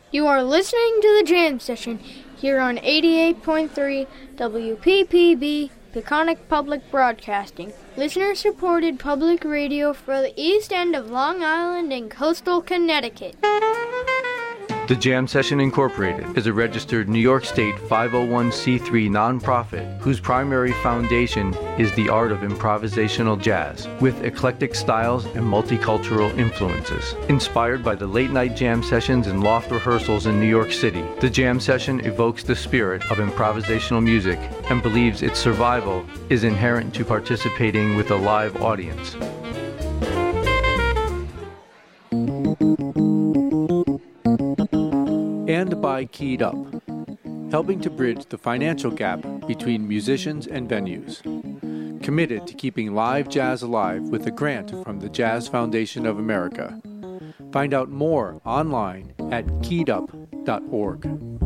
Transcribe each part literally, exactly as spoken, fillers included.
You are listening to the Jam Session here on eighty-eight point three W P P B, Peconic Public Broadcasting, listener-supported public radio for the East End of Long Island and coastal Connecticut. The Jam Session Incorporated is a registered New York State five oh one c three nonprofit whose primary foundation is the art of improvisational jazz with eclectic styles and multicultural influences. Inspired by the late-night jam sessions and loft rehearsals in New York City, the Jam Session evokes the spirit of improvisational music and believes its survival is inherent to participating with a live audience. And by Keyed Up, helping to bridge the financial gap between musicians and venues. Committed to keeping live jazz alive with a grant from the Jazz Foundation of America. Find out more online at keyed up dot org.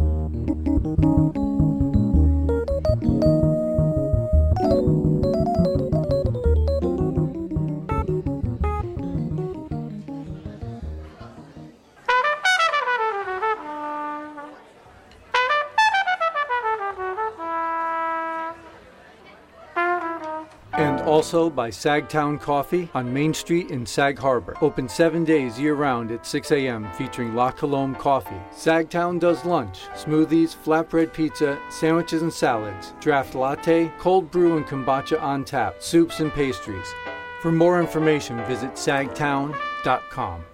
And also by Sagtown Coffee on Main Street in Sag Harbor. Open seven days year-round at six a.m. featuring La Colombe Coffee. Sagtown does lunch, smoothies, flatbread pizza, sandwiches and salads, draft latte, cold brew and kombucha on tap, soups and pastries. For more information, visit sagtown dot com.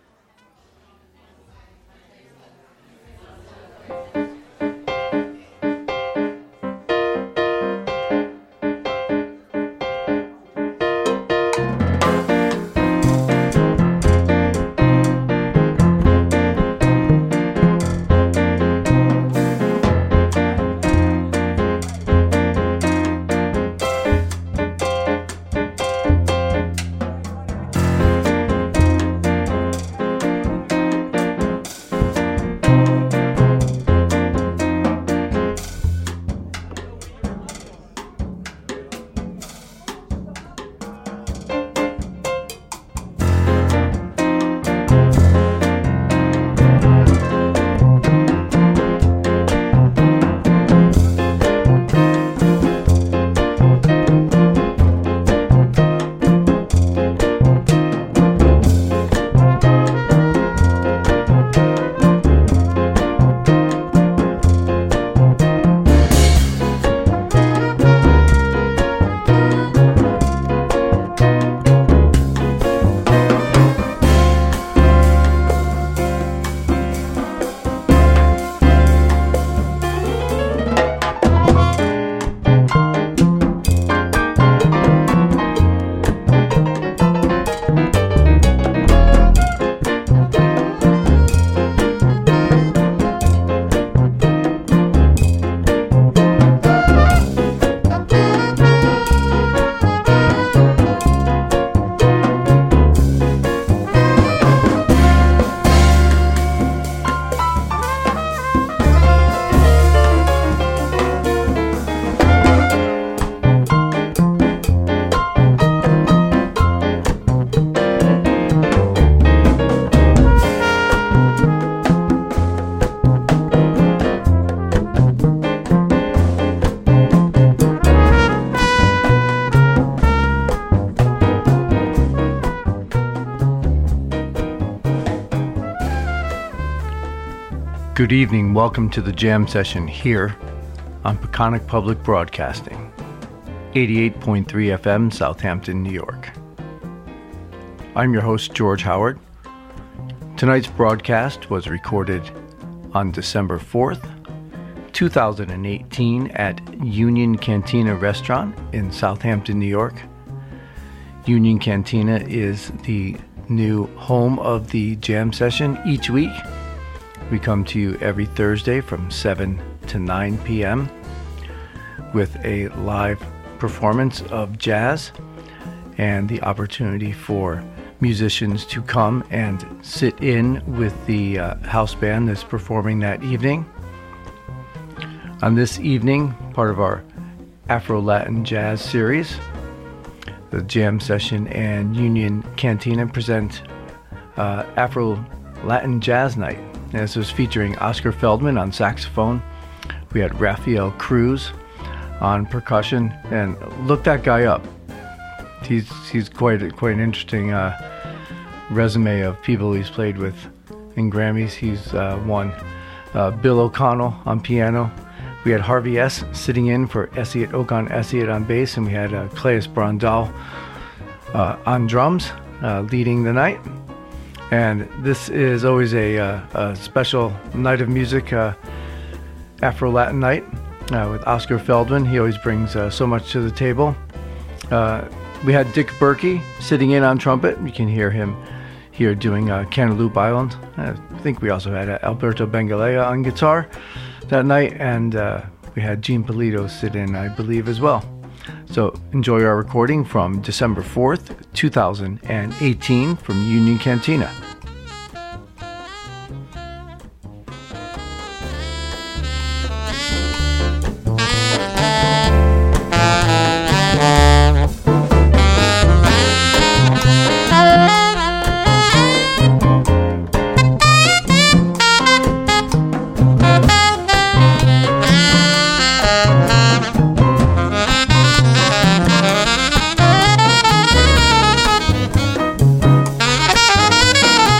Good evening, welcome to the Jam Session here on Peconic Public Broadcasting, eighty-eight point three F M, Southampton, New York. I'm your host, George Howard. Tonight's broadcast was recorded on December fourth, two thousand eighteen at Union Cantina Restaurant in Southampton, New York. Union Cantina is the new home of the Jam Session each week. We come to you every Thursday from seven to nine p.m. with a live performance of jazz and the opportunity for musicians to come and sit in with the uh, house band that's performing that evening. On this evening, part of our Afro-Latin Jazz series, the Jam Session and Union Cantina present uh, Afro-Latin Jazz Night. And this was featuring Oscar Feldman on saxophone. We had Rafael Cruz on percussion, and look that guy up. He's he's quite quite an interesting uh, resume of people he's played with in Grammys. He's uh, won. Uh, Bill O'Connell on piano. We had Harvey S. sitting in for Essiet Okan Essiet on bass, and we had uh, Claes Brandal uh, on drums, uh, leading the night. And this is always a, uh, a special night of music, uh, Afro-Latin night uh, with Oscar Feldman. He always brings uh, so much to the table. Uh, we had Dick Berkey sitting in on trumpet. You can hear him here doing uh, Cantaloupe Island. I think we also had uh, Alberto Bengalea on guitar that night, and uh, we had Gene Polito sit in, I believe, as well. So enjoy our recording from December fourth, two thousand eighteen from Union Cantina. Thank you.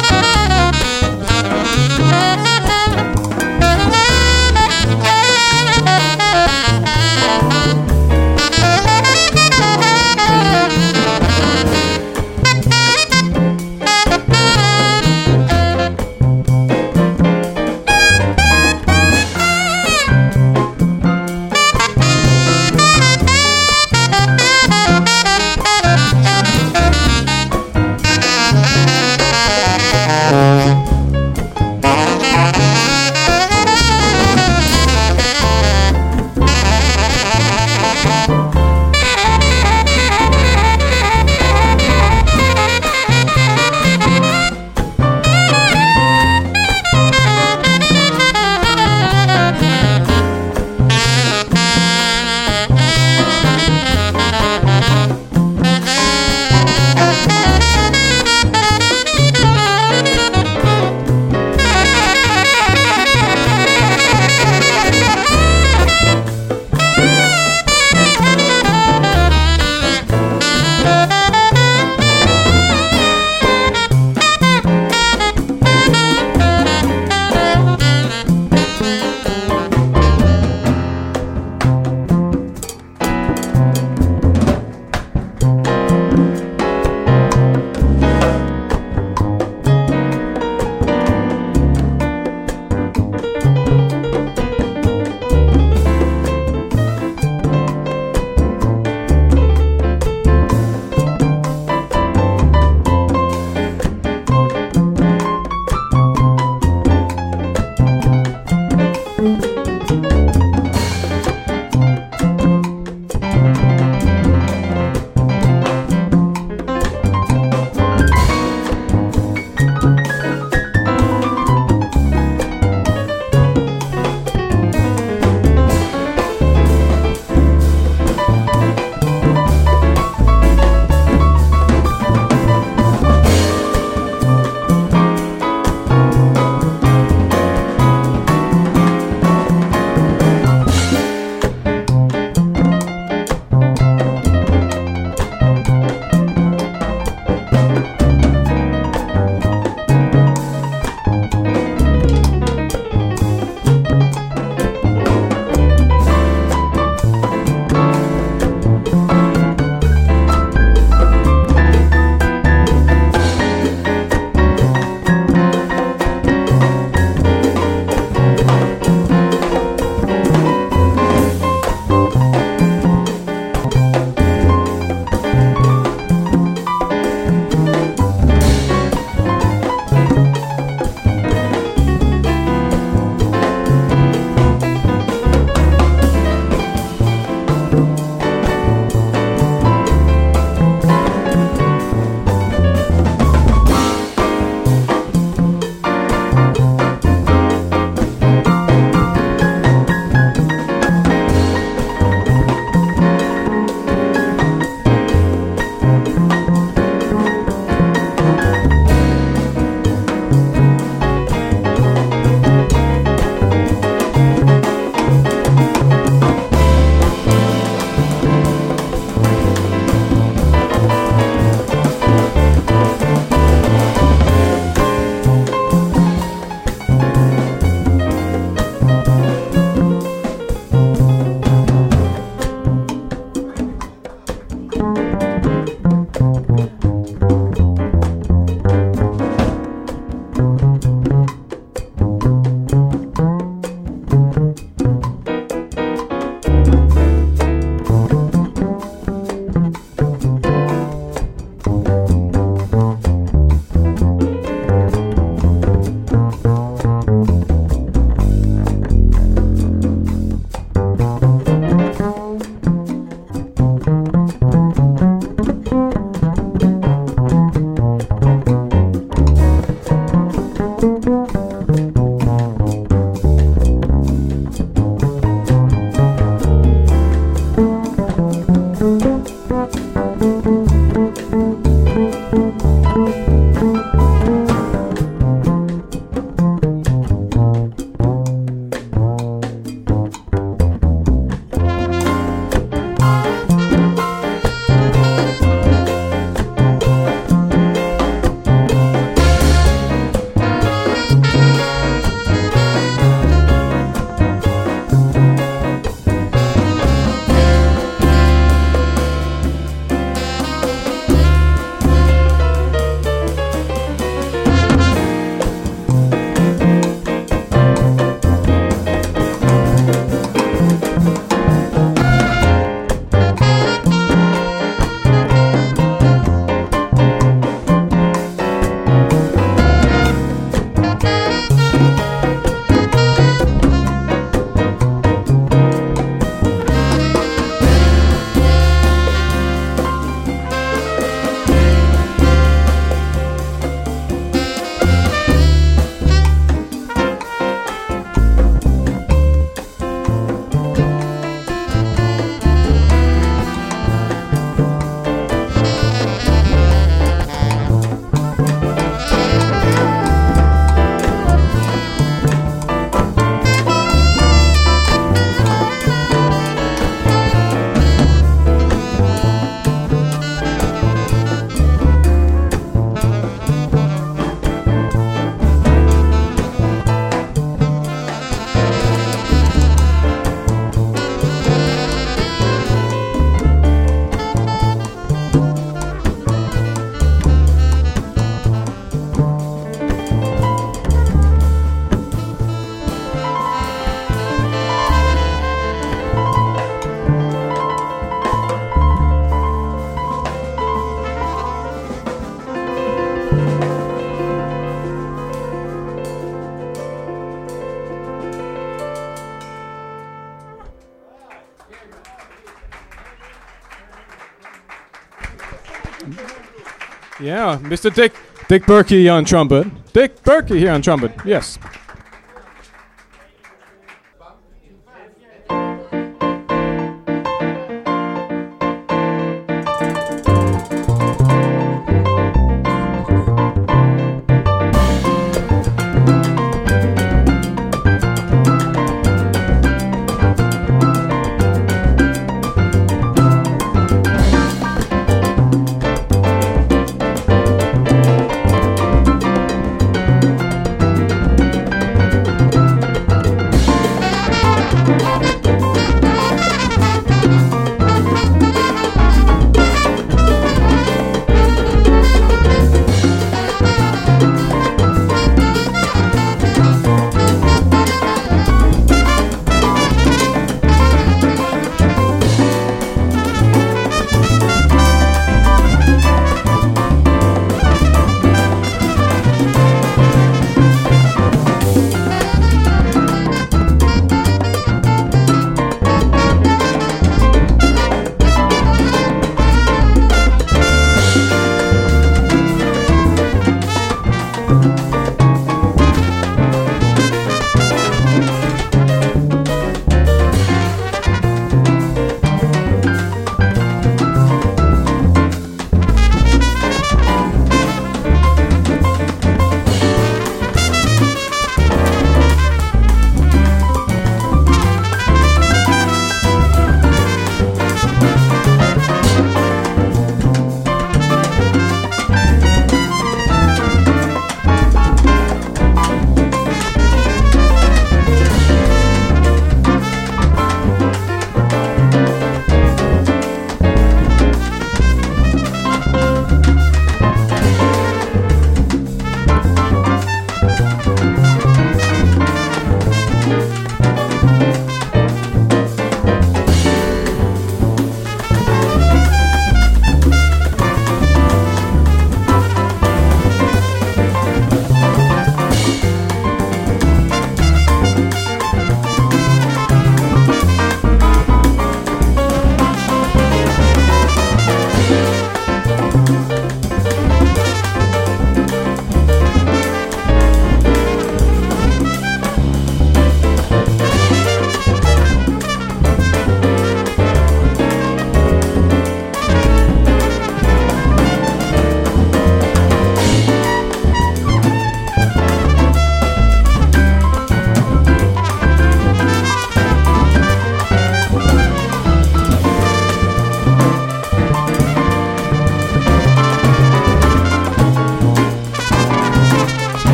Yeah, Mister Dick Dick Berkey on trumpet. Dick Berkey here on trumpet. Yes.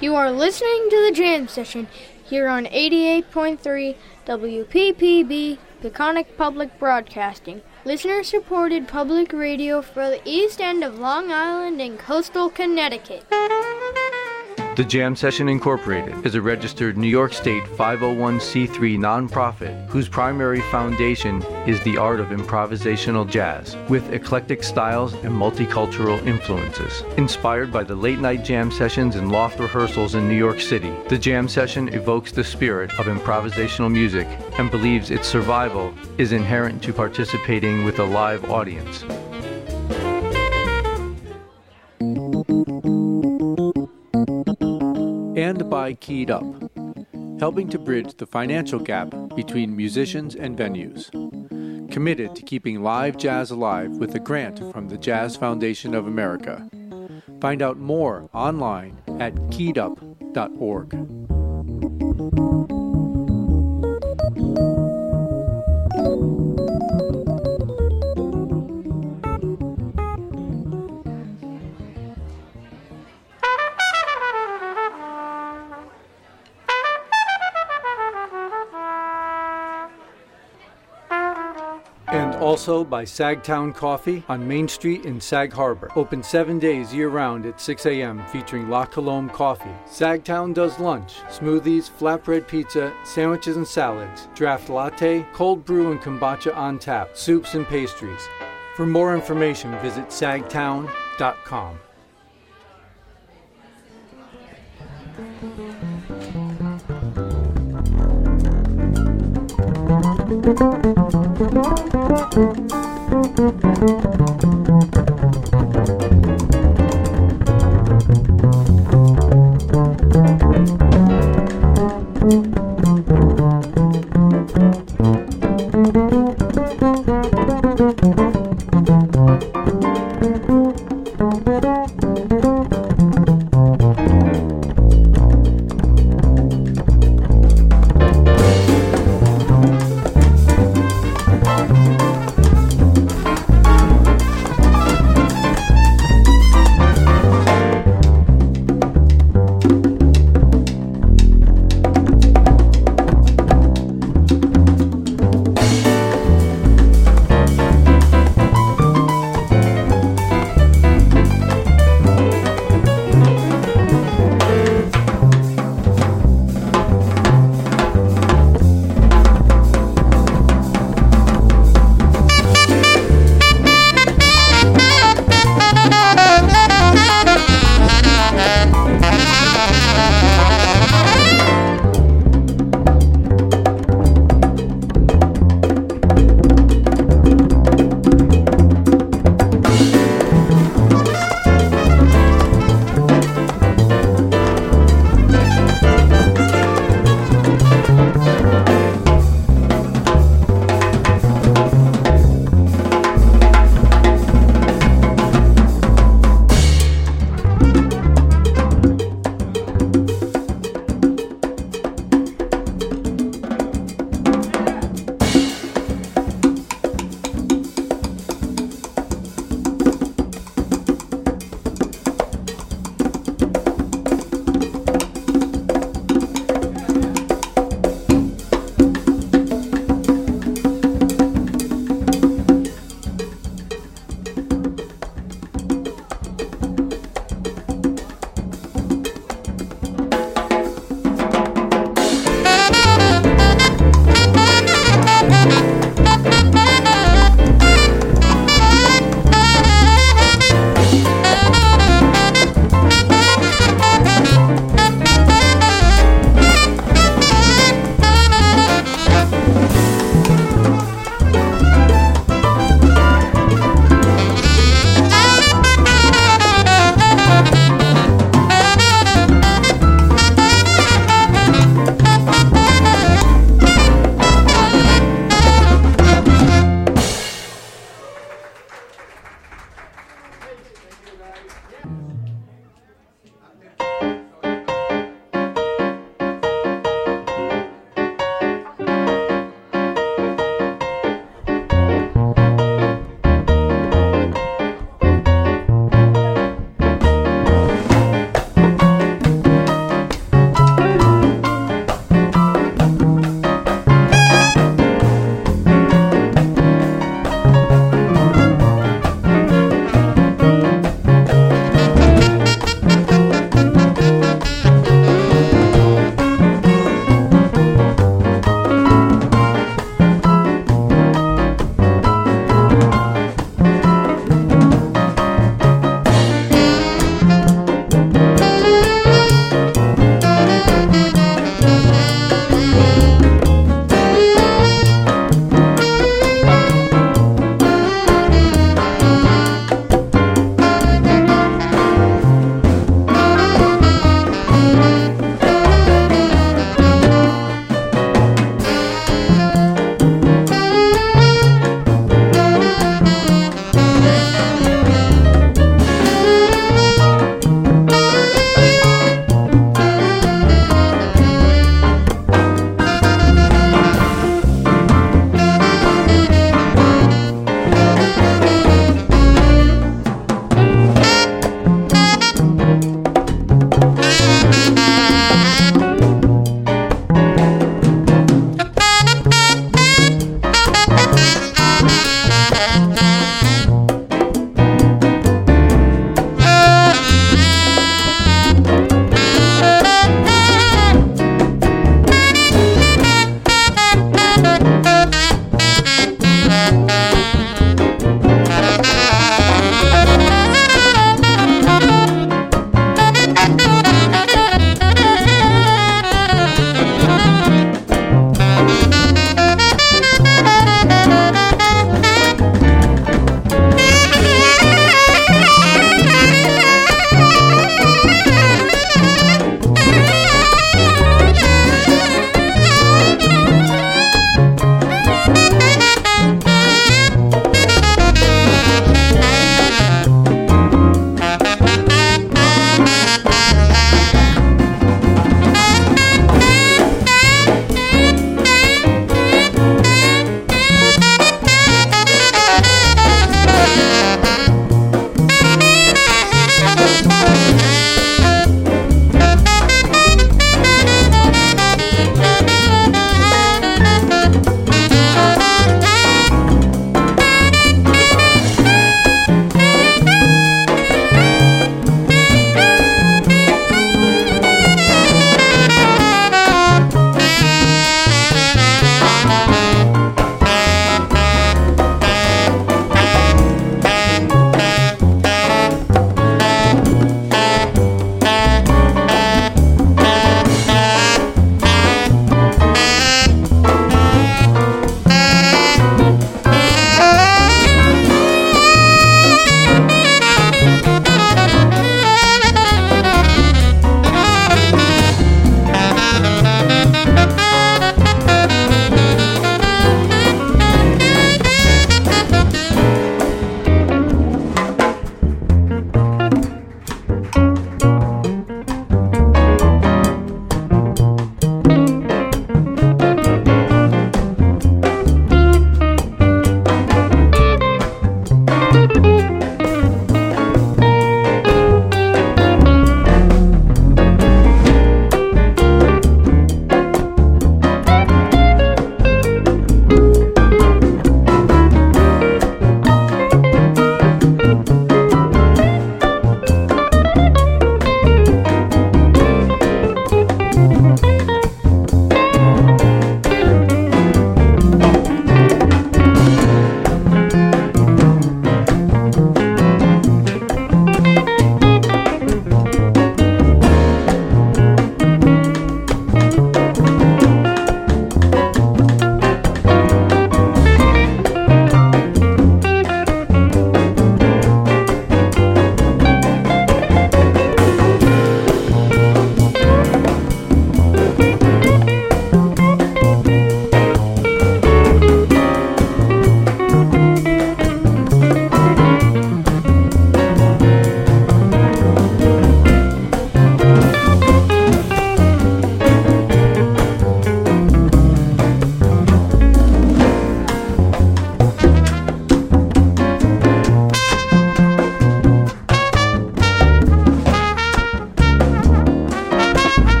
You are listening to the Jam Session here on eighty-eight point three W P P B, Peconic Public Broadcasting, listener-supported public radio for the East End of Long Island and coastal Connecticut. The Jam Session Incorporated is a registered New York State five oh one c three nonprofit whose primary foundation is the art of improvisational jazz with eclectic styles and multicultural influences. Inspired by the late-night jam sessions and loft rehearsals in New York City, the Jam Session evokes the spirit of improvisational music and believes its survival is inherent to participating with a live audience. And by Keyed Up, helping to bridge the financial gap between musicians and venues. Committed to keeping live jazz alive with a grant from the Jazz Foundation of America. Find out more online at keyed up dot org. And also by Sagtown Coffee on Main Street in Sag Harbor. Open seven days year-round at six a.m. featuring La Colombe coffee. Sagtown does lunch, smoothies, flatbread pizza, sandwiches and salads, draft latte, cold brew and kombucha on tap, soups and pastries. For more information, visit sagtown dot com.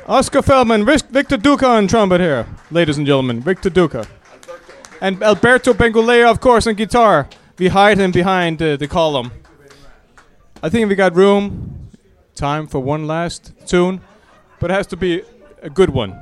Oscar Feldman, Vic- Victor Duca on trumpet here, ladies and gentlemen. Victor Duca. And Alberto Bengolea, of course, on guitar. We hide him behind uh, the column. I think we got room, time for one last tune, but it has to be a good one.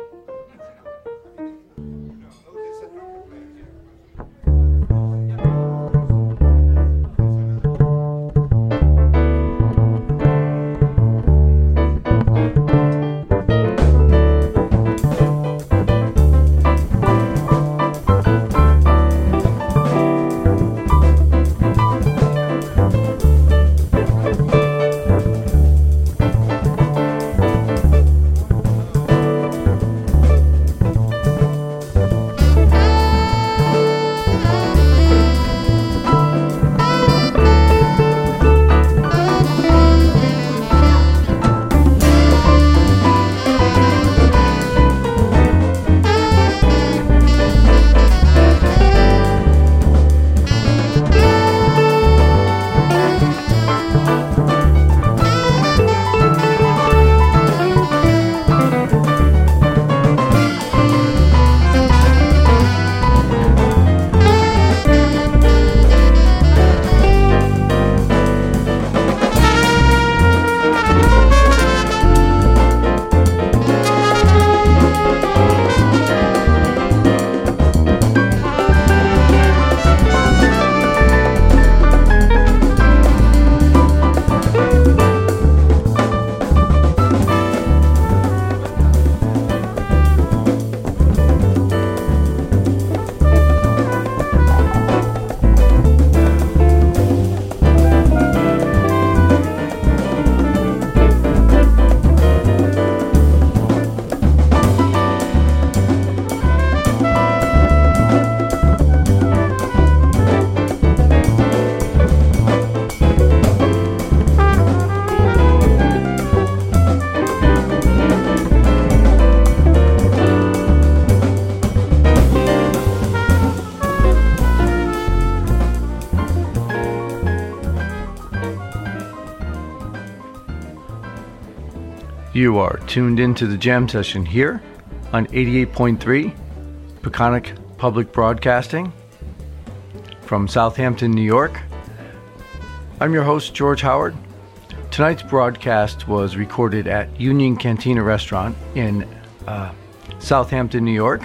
You are tuned into the jam session here on eighty-eight point three Peconic Public Broadcasting from Southampton, New York. I'm your host, George Howard. Tonight's broadcast was recorded at Union Cantina Restaurant in uh, Southampton, New York.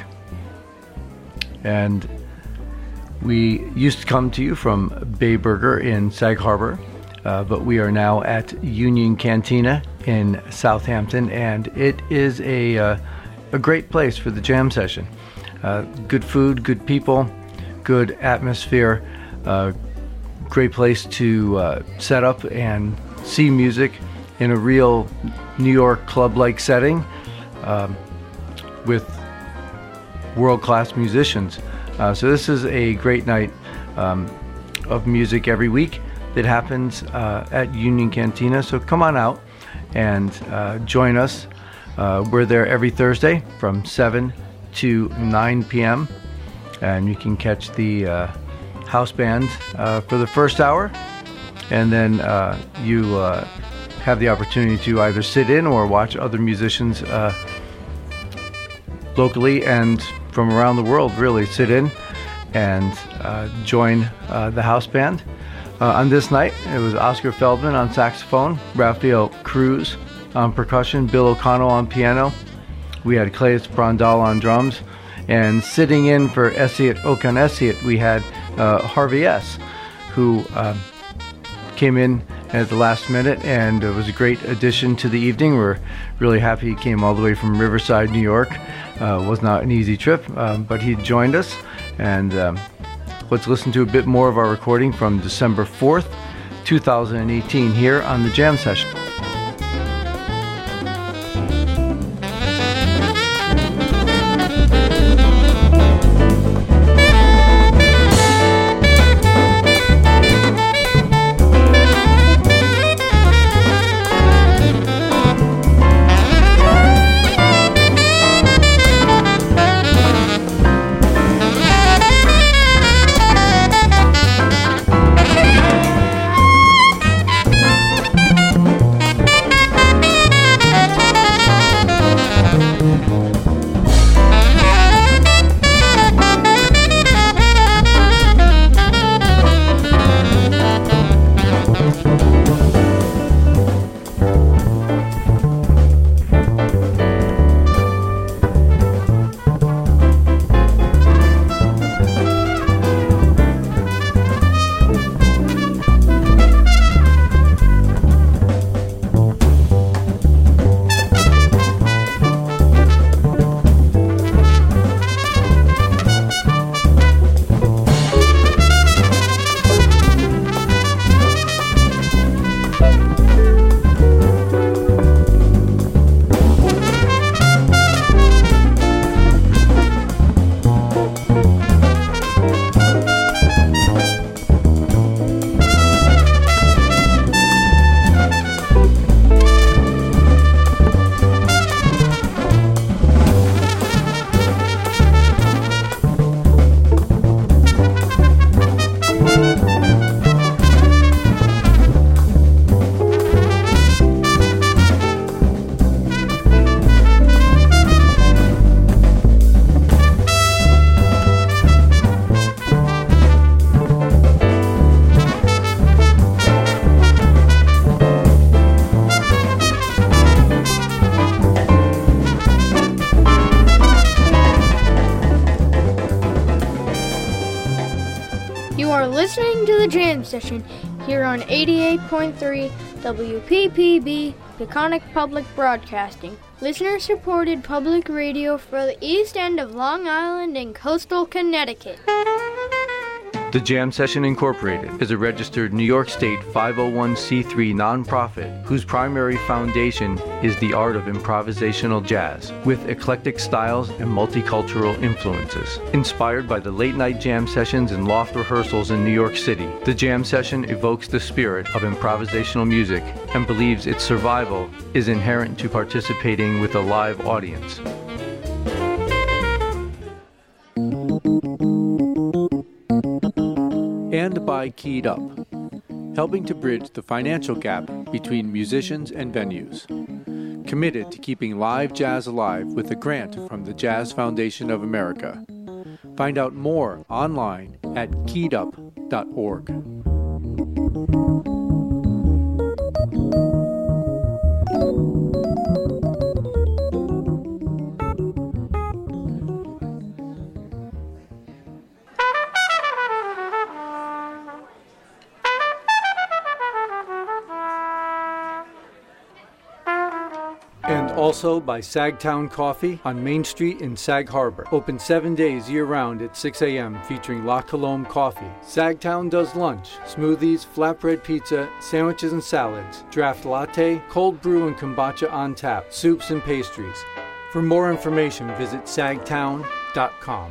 And we used to come to you from Bay Burger in Sag Harbor, uh, but we are now at Union Cantina in Southampton, and it is a uh, a great place for the jam session. Uh, good food, good people, good atmosphere, uh, great place to uh, set up and see music in a real New York club-like setting um, with world-class musicians. Uh, so this is a great night um, of music every week that happens uh, at Union Cantina. So come on out and uh, join us. Uh, we're there every Thursday from seven to nine p.m. and you can catch the uh, house band uh, for the first hour, and then uh, you uh, have the opportunity to either sit in or watch other musicians uh, locally and from around the world really sit in and uh, join uh, the house band. Uh, on this night, it was Oscar Feldman on saxophone, Rafael Cruz on percussion, Bill O'Connell on piano. We had Cleus Brandal on drums, and sitting in for Esiet Okan Esiet, we had uh, Harvey S., who uh, came in at the last minute, and it was a great addition to the evening. We're really happy he came all the way from Riverside, New York. Uh, was not an easy trip, um, but he joined us, and um, let's listen to a bit more of our recording from December fourth, two thousand eighteen here on the Jam Session. listening to the Jam Session here on eighty-eight point three W P P B, Peconic Public Broadcasting, listener-supported public radio for the East End of Long Island and coastal Connecticut. The Jam Session Incorporated is a registered New York State five oh one c three nonprofit whose primary foundation is the art of improvisational jazz with eclectic styles and multicultural influences. Inspired by the late-night jam sessions and loft rehearsals in New York City, the Jam Session evokes the spirit of improvisational music and believes its survival is inherent to participating with a live audience. And by Keyed Up, helping to bridge the financial gap between musicians and venues. Committed to keeping live jazz alive with a grant from the Jazz Foundation of America. Find out more online at keyed up dot org. And also by Sagtown Coffee on Main Street in Sag Harbor. Open seven days year-round at six a.m. featuring La Colombe coffee. Sagtown does lunch, smoothies, flatbread pizza, sandwiches and salads, draft latte, cold brew and kombucha on tap, soups and pastries. For more information, visit sagtown dot com.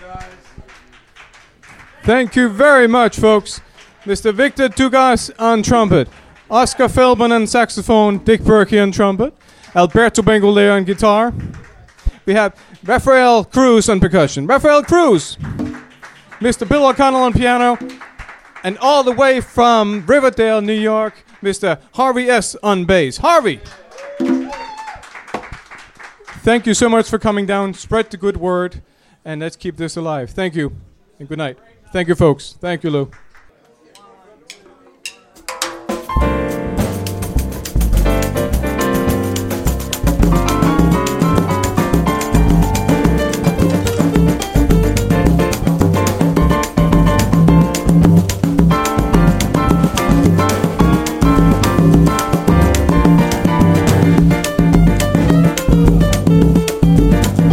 Thank you very much, folks. Mister Victor Dugas on trumpet, Oscar Feldman on saxophone, Dick Berkey on trumpet, Alberto Bengolea on guitar. We have Rafael Cruz on percussion. Rafael Cruz! Mister Bill O'Connell on piano. And all the way from Riverdale, New York, Mister Harvey S. on bass. Harvey! Thank you so much for coming down. Spread the good word, and let's keep this alive. Thank you, and good night. Thank you, folks. Thank you, Lou.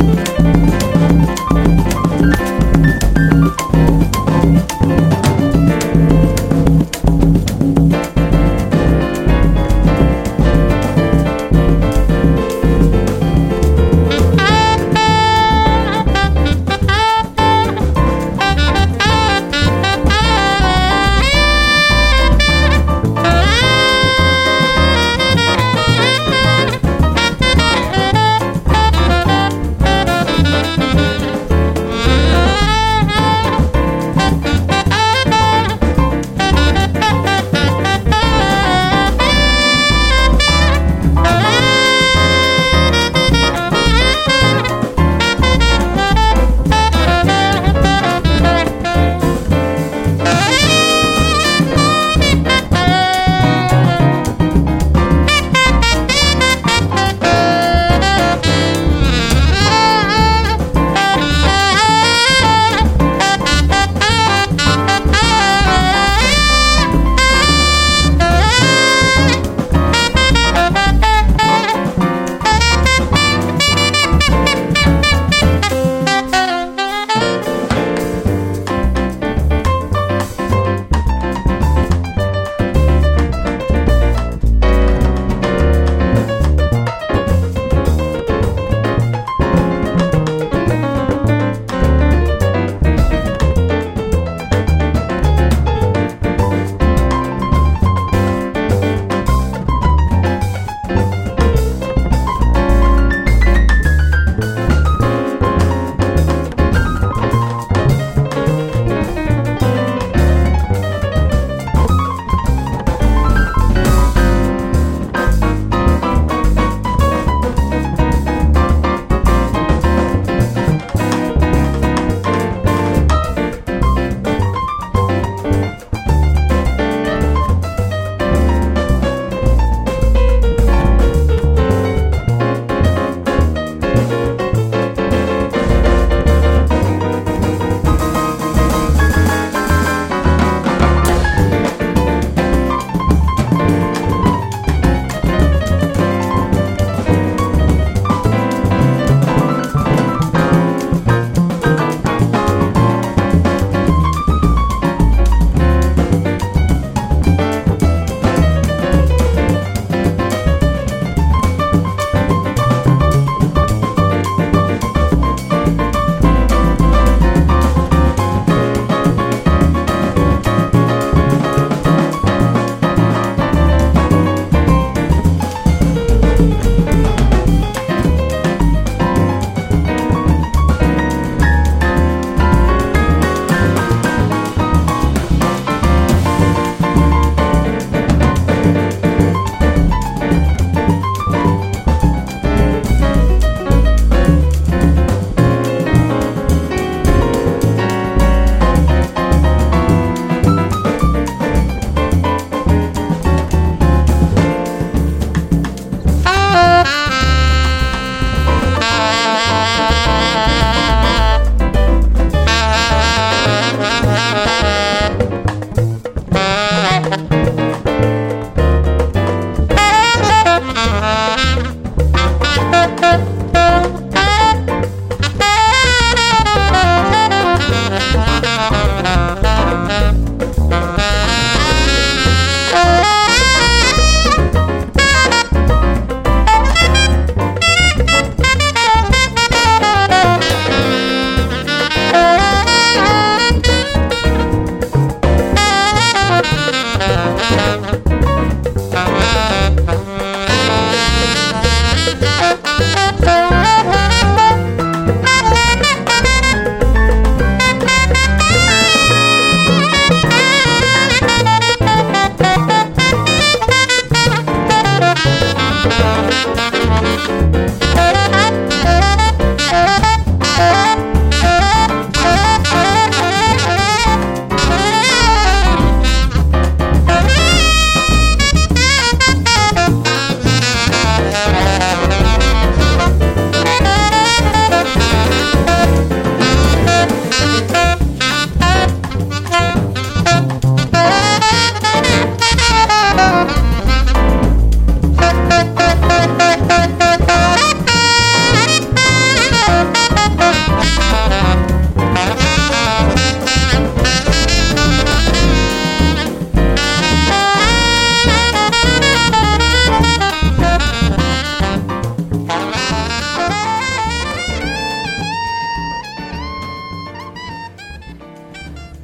Thank you.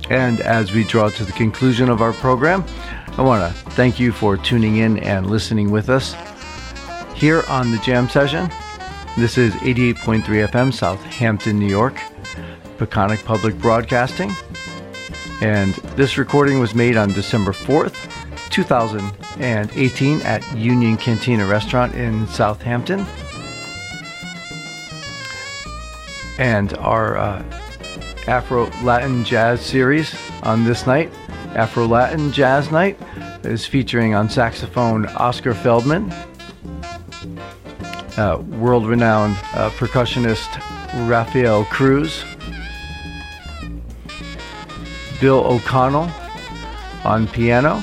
And as we draw to the conclusion of our program, I want to thank you for tuning in and listening with us here on the Jam Session. This is eighty-eight point three F M, Southampton, New York, Peconic Public Broadcasting. And this recording was made on December fourth, two thousand eighteen at Union Cantina Restaurant in Southampton. And our uh, Afro-Latin Jazz series on this night, Afro-Latin Jazz Night, is featuring on saxophone Oscar Feldman, uh, world-renowned uh, percussionist Rafael Cruz, Bill O'Connell on piano,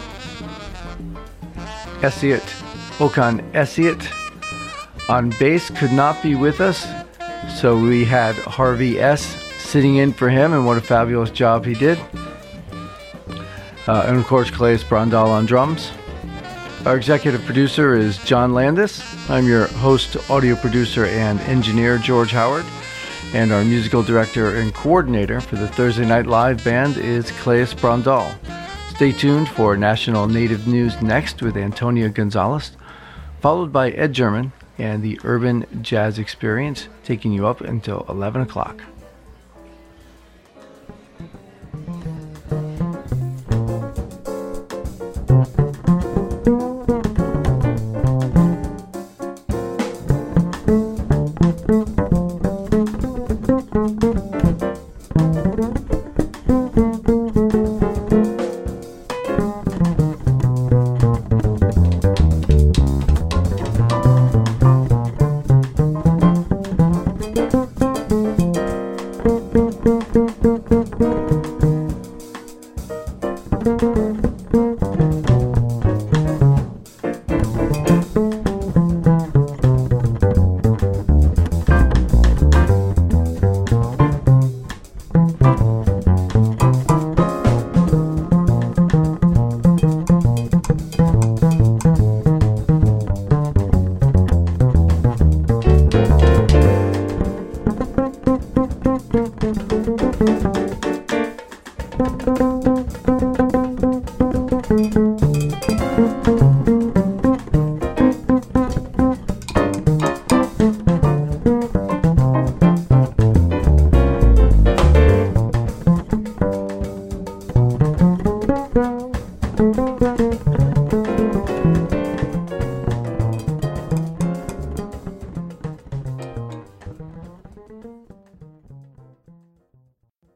Essiet Okan Essiet on bass could not be with us, so we had Harvey S. sitting in for him, and what a fabulous job he did. Uh, and of course, Calais Brandal on drums. Our executive producer is John Landis. I'm your host, audio producer, and engineer, George Howard. And our musical director and coordinator for the Thursday Night Live band is Calais Brandal. Stay tuned for National Native News next with Antonia Gonzalez, followed by Ed German and the Urban Jazz Experience, taking you up until eleven o'clock.